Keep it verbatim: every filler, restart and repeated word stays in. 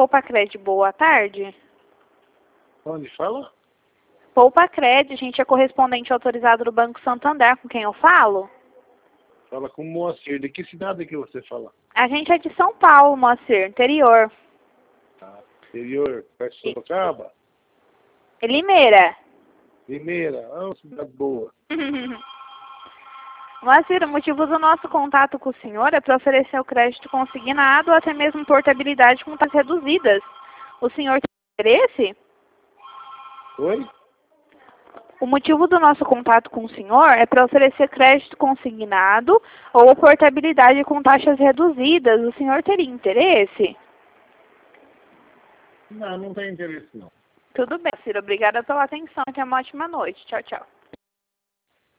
Poupa Cred, boa tarde. Onde fala? Poupa Cred, a gente é correspondente autorizado do Banco Santander, com quem eu falo? Fala com o Moacir. De que cidade que você fala? A gente é de São Paulo, Moacir, interior. Ah, interior, perto de Sorocaba? Limeira. Limeira, ah, uma cidade boa. Moacir, o motivo do nosso contato com o senhor é para oferecer o crédito consignado ou até mesmo portabilidade com taxas reduzidas. O senhor tem interesse? Oi? O motivo do nosso contato com o senhor é para oferecer crédito consignado ou portabilidade com taxas reduzidas. O senhor teria interesse? Não, não tem interesse não. Tudo bem, Ciro. Obrigada pela atenção. Tenha uma ótima noite. Tchau, tchau.